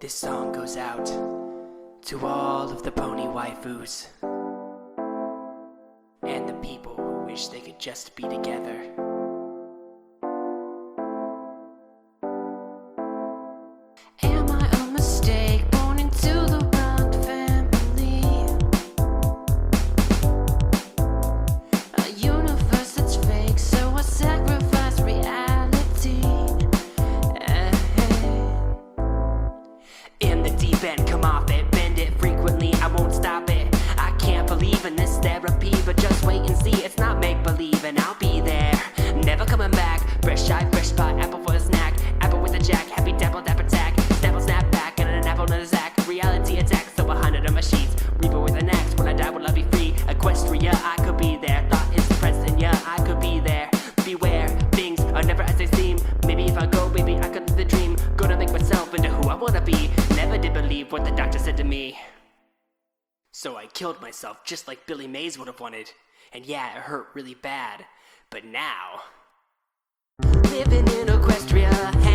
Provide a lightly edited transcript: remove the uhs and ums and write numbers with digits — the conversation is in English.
This song goes out to all of the pony waifus and the people who wish they could just be together. Am I a mistake, born into the wrong family? A universe that's fake, so I sacrifice reality. In the deep end, come off it, bend it frequently, I won't stop it. I can't believe in this therapy, but just wait and see, it's not make-believe, and I'll be there, never coming back. Fresh eye, fresh spot, apple for a snack, apple with a jack, happy dapple dap attack, snapple snap back, and an apple and a zack. Reality attacks, so 100 on my sheets, reaper with an axe, when I die will I be free? Equestria, I could be there, thought is present, yeah, I could be there. Beware, things are never as they seem, maybe if I go, maybe I could live the dream. Gonna make myself into who I wanna be, never did believe what the doctor said to me. So I killed myself just like Billy Mays would have wanted. And yeah, it hurt really bad. But now, living in Equestria,